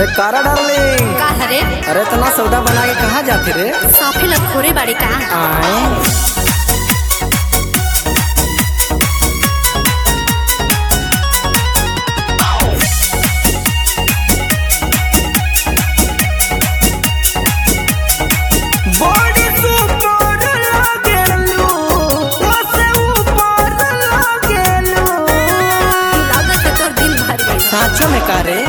अरे कारा डार्लिंग, का हरे? अरे तना सौदा बना के कहाँ जाते रे? साफे लखोरे बाड़ी का आए साँचो में का रे?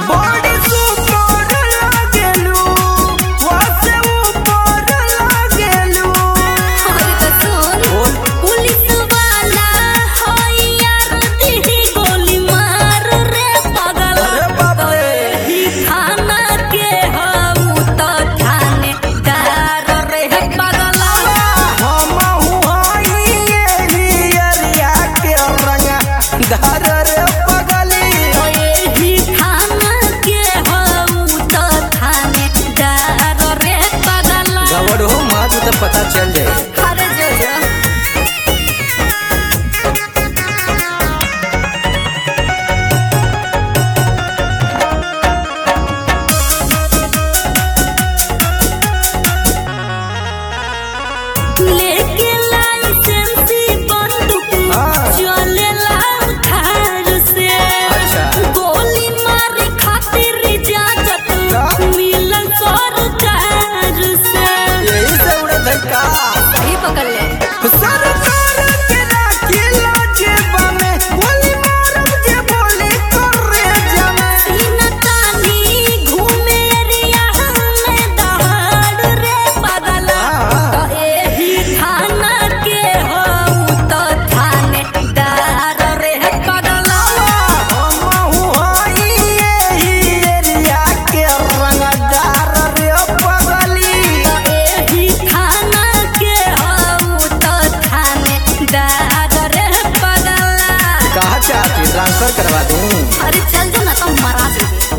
तो पता चल जाए। लेके लाइसेंसी बंदूक चलेला उधार से। अच्छा। गोली मारे खातिर इजाजत मिलल सरकार से। यही से उड़े धक्का सही पकड़ ले। सरकार के राखिला जेबा में गोली मारब जे बोले करे जमे। सीना तानी घूमे एरिया में दहाड़ रे पगला। तो एही थाना के हऊ तो थानेदार रे पगला। हमहू हई यही एरिया के रंगदार रे पगली। तो एही थाना के हऊ तो थानेदार रे पगला। कहाँ चाहती ट्रांसफर करवा दूं? अरे चल जो ना तो मरा जेबे।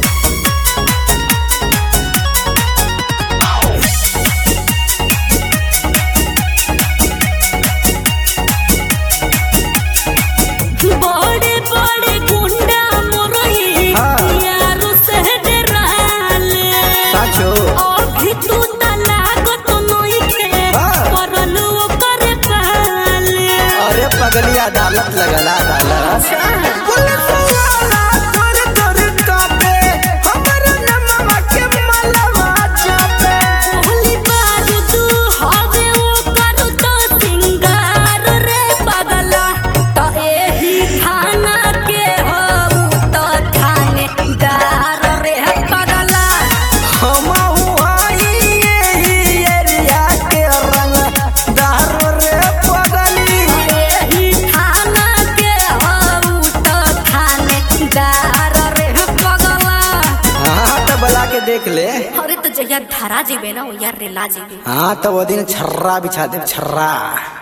बड़े बड़े गुंडा मोरही यारो से डराले। साचो अभी तू तलागत नइखे परल ओकर पाले। अरे पगली अदालत लगला अदालत। पुलिस वाला तोर तोर कापे हमर नमवा के मलवा चापे। गोली बारूद हवे ओकर तो सिंगार रे पगला। तो एही थाना के हऊ तो थानेदार रे पगला। हमहू हई यही एरिया के रंगदार रे पगली। एही थाना के हऊ तो थानेदार रे पगला। हाँ तो बुला के देख ले। अरे तो जहिया धरा जेबे ना वो यार रेला जेबे। हाँ तो वो दिन छर्रा बिछा दे छर्रा।